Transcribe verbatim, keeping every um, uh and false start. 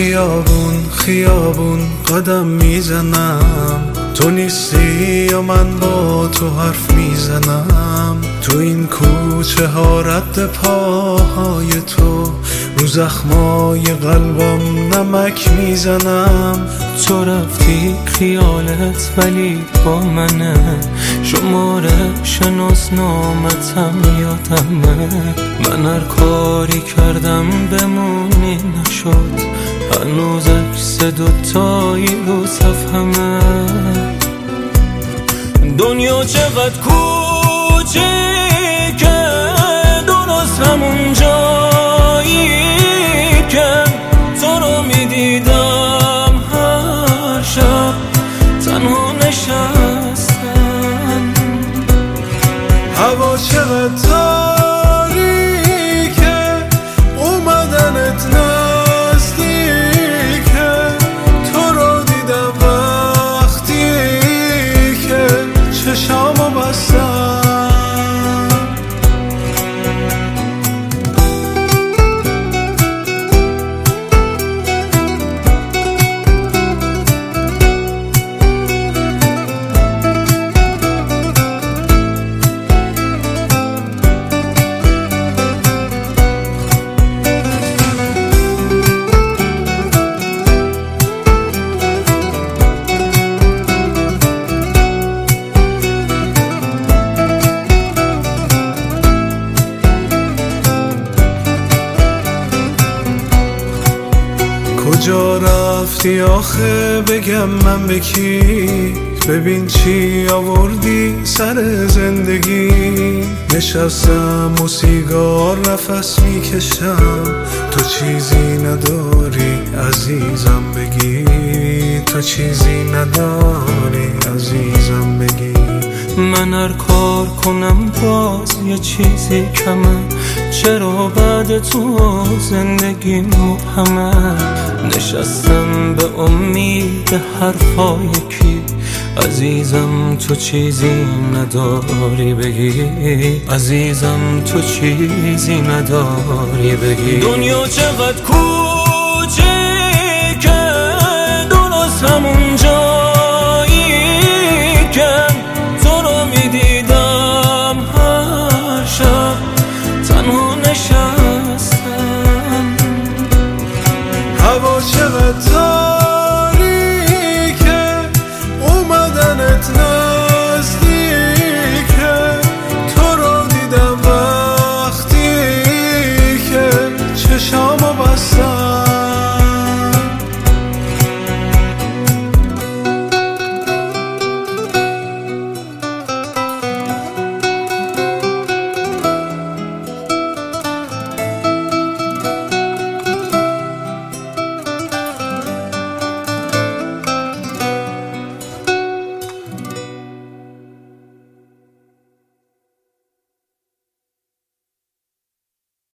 خیابون خیابون قدم میزنم، تو نیستی و من با تو حرف میزنم. تو این کوچه ها رد پاهای تو، رو زخمای قلبم نمک میزنم. تو رفتی خیالت ولی با منه، شماره شناسنامتم یادمه. من هر کاری کردم بمونی نشد، هنوز عکس دوتایی رو صفحمه. دنیا چقدر کوچیکه، درست همون جایی که تو رو میدیدم هر شب تنها نشستم. هوا چقدر تاریکه، اومدنت نزدیکه. تو رو دیدم وقتی که چشامو بستم. کجا رفتی آخه بگم من به کی؟ ببین چی آوردی سر زندگی. نشستم و سیگار نفس میکشم، تو چیزی نداری عزیزم بگی. تو چیزی نداری عزیزم بگی. من هر کار کنم باز یه چیزی کمه، چرا بعد تو زندگی مبهمه. نشستم به امید حرفای کی، عزیزم تو چیزی نداری بگی. عزیزم تو چیزی نداری بگی. دنیا چقدر کو